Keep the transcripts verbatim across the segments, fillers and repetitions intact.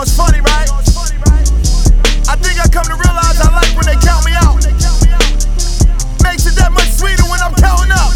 it's funny, right? I think I come to realize I like when they count me out. Makes it that much sweeter when I'm counting up.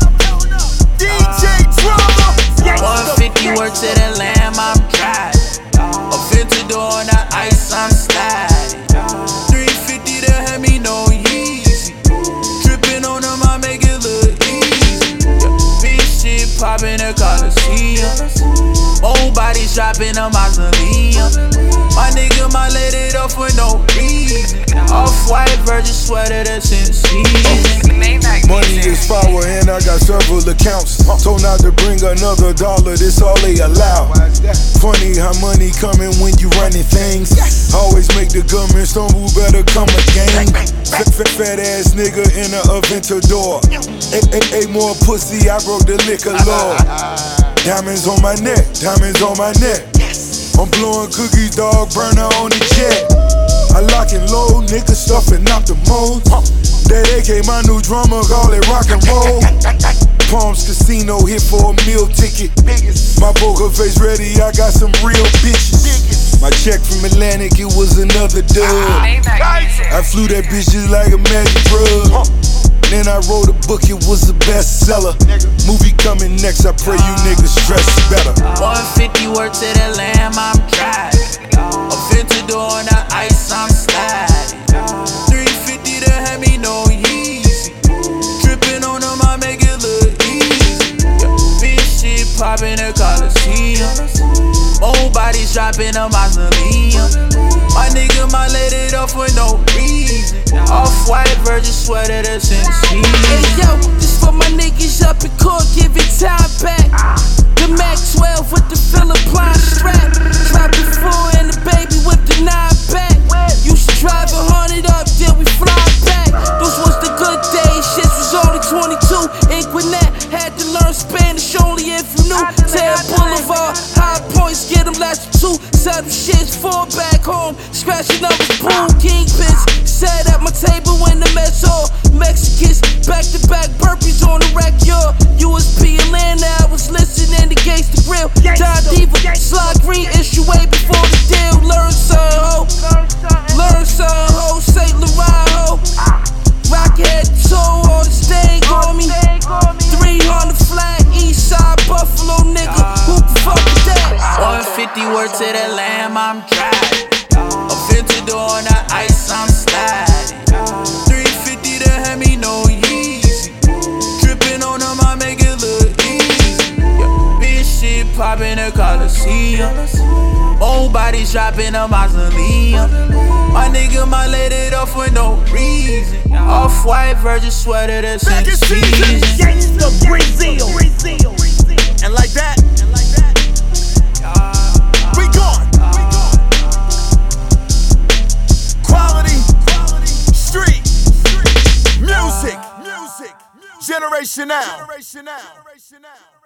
D J Drama. one fifty work to the lamb, I'm driving. A fifty door on the ice, I'm sliding. three fifty to have me no easy. Tripping on them, I make it look easy. Big shit poppin' the Coliseum. Old bodies dropping a mausoleum. My nigga might let it off for no reason. Off-white Virgin sweater that's in season. Money is power and I got several accounts. Told not to bring another dollar, this all they allow. Funny how money coming when you running things. Always make the government stumble, better come again. Fat, fat, fat ass nigga in a Aventador. Ate more pussy, I broke the liquor law. Diamonds on my neck, diamonds on my neck. I'm blowing cookies, dog, burner on the jet. I lock and load, niggas stuffing out the mold. That A K, my new drummer, call it rock and roll. Palms Casino, hit for a meal ticket. My poker face ready, I got some real bitches. My check from Atlantic, it was another dub. I flew that bitch just like a magic drug. Then I wrote a book, it was a bestseller. Movie coming next, I pray you niggas stress better. one fifty work to the lamb, I'm driving. A fifty door on the ice, I'm sliding. three fifty to have me no easy. Tripping on them, I make it look easy. Big shit poppin' the Coliseum. Old bodies dropping a mausoleum. My nigga might let it off for no reason. Off-white Virgin sweater that's in season. Hey yo, this for my niggas up in court, give it time back. The Mac twelve with the Philippine strap. Drop the four and the baby with the nine back. Used to drive a hundred up, then we fly back. Those was the good days, shit was only twenty-two. In Gwinnett, had to learn Spanish only if you knew. Ted Boulevard, high points, get them last two. Seven shits, four back home, scratching up his pool. Kingpins, sat at my table in the mezzo. Mexicans, back to back burpees on the rack, yo. U S P Atlanta, I was listening to Gangsta Grill. Don Diva, Sly Green, issue way before the deal. Learn some, ho. Learn some, ho. Saint Laurent, ho. Rockhead toe on the stag on me. three hundred flat, east side Buffalo nigga. Who can fuck with that? one fifty work to the lamb, I'm driving. A fifty door on the ice, I'm sliding. three fifty to have me no easy. Tripping on them, I make it look easy. Big shit poppin' the Coliseum. Old bodies dropping a mausoleum. My nigga might let it off for no reason. Off-white Virgin sweater that's in season. Gangsta Brazil. And like that, we gone. Quality, street, music, generation now.